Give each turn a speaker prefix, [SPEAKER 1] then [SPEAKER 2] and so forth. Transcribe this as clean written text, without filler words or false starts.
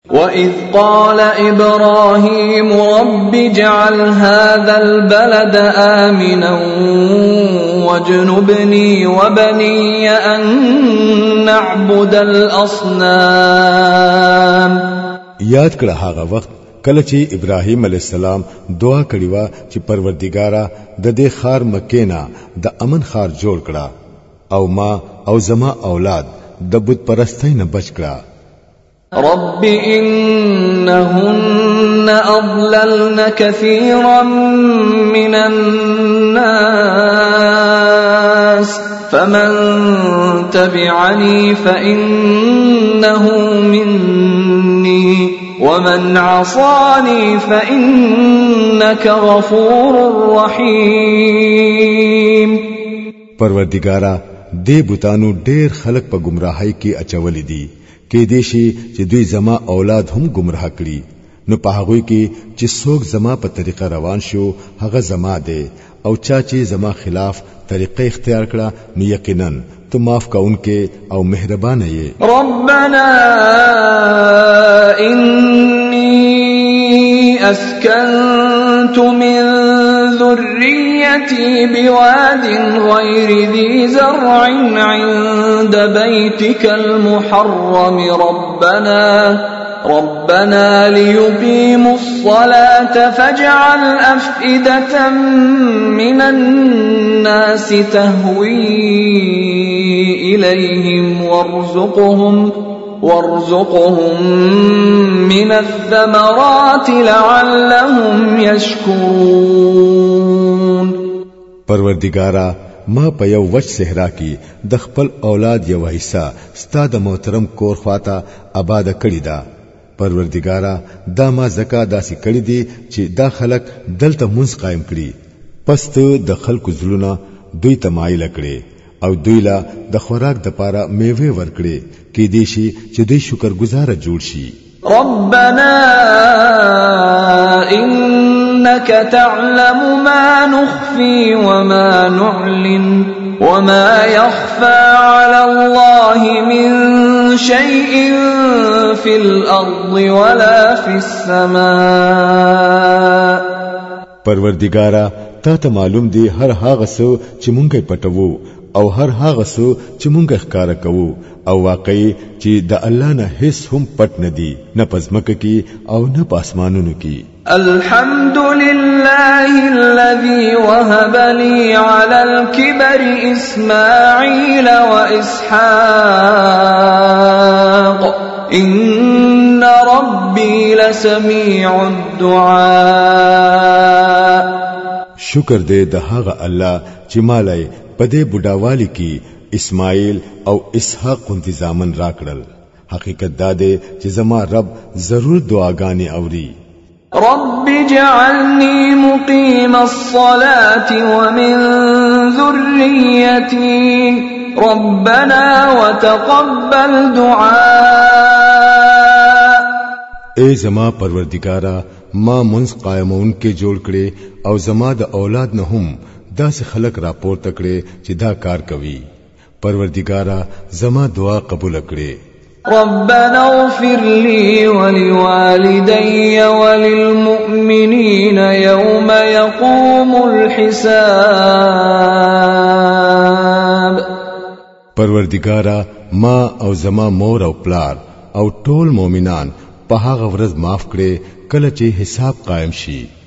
[SPEAKER 1] وَإِذْ قَالَ إِبْرَاهِيمُ رَبِّ اجْعَلْ هَذَا الْبَلَدَ آمِنًا وَاجْنُبْنِي وَبَنِيَّ أَن نَّعْبُدَ الْأَصْنَامَ.
[SPEAKER 2] یاد کړه هغه وخت کله چې ابراهیم علی السلام دعا کړې و چې پروردګارا د دې خار مکه نه د امن خار جوړ کړه او ما او زما اولاد د بت پرستۍ نه بچ کړه.
[SPEAKER 1] رب إنهن أضللن كثيرا من الناس فمن تبعني فإنه مني ومن عصاني فإنك غفور رحيم.
[SPEAKER 2] پروردگارا دې بوتانو ډېر خلک په گمراهۍ کې اچولې دي کې دیشي چې دوی زما اولاد هم گمراه کړي نو په هغه کې چې څوک زما په طریقه روان شو هغه زما دی او چا چې زما خلاف طریقه اختیار کړه نو یقینا تو معاف کونکي او مهربان یې.
[SPEAKER 1] ربنا إني أسكنت من ذريتي بواد غير ذي زرع عند بيتك المحرم ربنا ليقيموا الصلاة فاجعل أفئدة من الناس تهوي إليهم وارزقهم من الثمرات لعلهم يشكرون.
[SPEAKER 2] پروردگارا ما په یو وچ صحرا کې د خپل اولاد یو حصہ ستاد محترم کور خواته آباد کړی دا. پروردگارا دا ما زکا داسې کړی دي چې دا خلک دلته منځ قائم کړي پس ته د خلکو زړونه دوی تمایل کړي او دوی لا د خوراک د پاره میوه ورکړي کې دي شي چې دوی شکرګزار جوړ شي.
[SPEAKER 1] ربنا إنك تعلم ما نخفي وما نعلن وما يخفى على الله من شيء في الأرض ولا في السماء.
[SPEAKER 2] پروردگارا تا ته معلوم دی هر هغه څه چې مونږه پټوو او هر هغه څه چې مونږه ښکارا کوو او واقعي چې د الله نه هیڅ هم پټ نه دی نه پزمکه کې او نه پاسمانونو کې.
[SPEAKER 1] الحمد لله الذي وهب لي على الكبر إسماعيل وإسحاق إن ربي لسميع الدعاء.
[SPEAKER 2] شکر دې د هغه الله چې مالای په دې بډاوالي کې اسماعیل او اسحاق انتظامن راکړل. حقیقت دا دی چې زما رب ضرور دعاګانې اوري.
[SPEAKER 1] رب اجعلني مقيم الصلاة ومن ذريتي ربنا وتقبل دعاء.
[SPEAKER 2] اے زما پروردگارا ما منځ قائمون کې جوړ کړي او زما د اولاد نه هم داسې خلق راپورته کړي چې دا کار کوي. پروردگارا زما دعا قبول کړي.
[SPEAKER 1] ربنا اغفر لي ولوالدي وللمؤمنين يوم يقوم الحساب.
[SPEAKER 2] پروردگارا ما او زما مور او پلار او ټول مؤمنان په هغه ورځ معاف کړي کله چې حساب قائم شي.